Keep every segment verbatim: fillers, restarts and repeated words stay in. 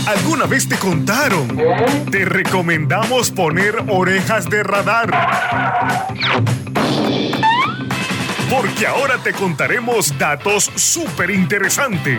¿Alguna vez te contaron? Te recomendamos poner orejas de radar. Porque ahora te contaremos datos súper interesantes.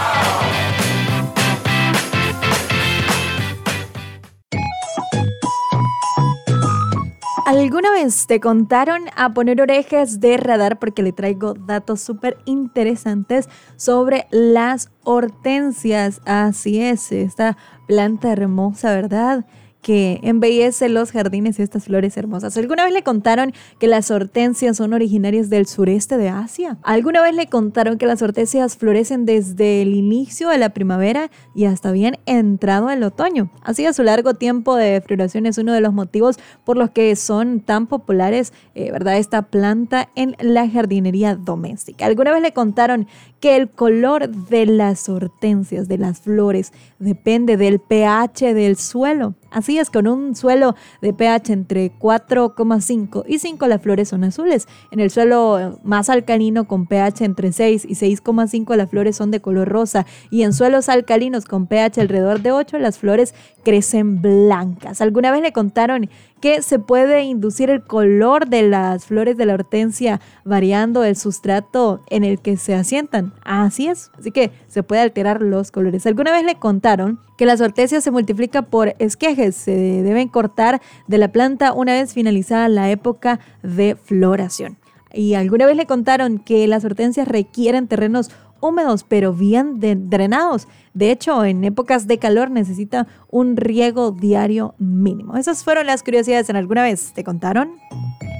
¿Alguna vez te contaron a poner orejas de radar? Porque le traigo datos súper interesantes sobre las hortensias. Así es, esta planta hermosa, ¿verdad?, que embellece los jardines y estas flores hermosas. ¿Alguna vez le contaron que las hortensias son originarias del sureste de Asia? ¿Alguna vez le contaron que las hortensias florecen desde el inicio de la primavera y hasta bien entrado el otoño? Así, a su largo tiempo de floración es uno de los motivos por los que son tan populares, eh, ¿verdad?, esta planta en la jardinería doméstica. ¿Alguna vez le contaron que el color de las hortensias, de las flores, depende del pH del suelo? Así es, con un suelo de pH entre cuatro coma cinco y cinco, las flores son azules. En el suelo más alcalino, con pH entre seis y seis coma cinco, las flores son de color rosa. Y en suelos alcalinos con pH alrededor de ocho, las flores crecen blancas. ¿Alguna vez le contaron que se puede inducir el color de las flores de la hortensia variando el sustrato en el que se asientan? Así es, así que se puede alterar los colores. ¿Alguna vez le contaron que las hortensias se multiplican por esquejes? Se deben cortar de la planta una vez finalizada la época de floración. ¿Y alguna vez le contaron que las hortensias requieren terrenos húmedos pero bien de- drenados? De hecho, en épocas de calor necesita un riego diario mínimo. Esas fueron las curiosidades en ¿Alguna vez te contaron?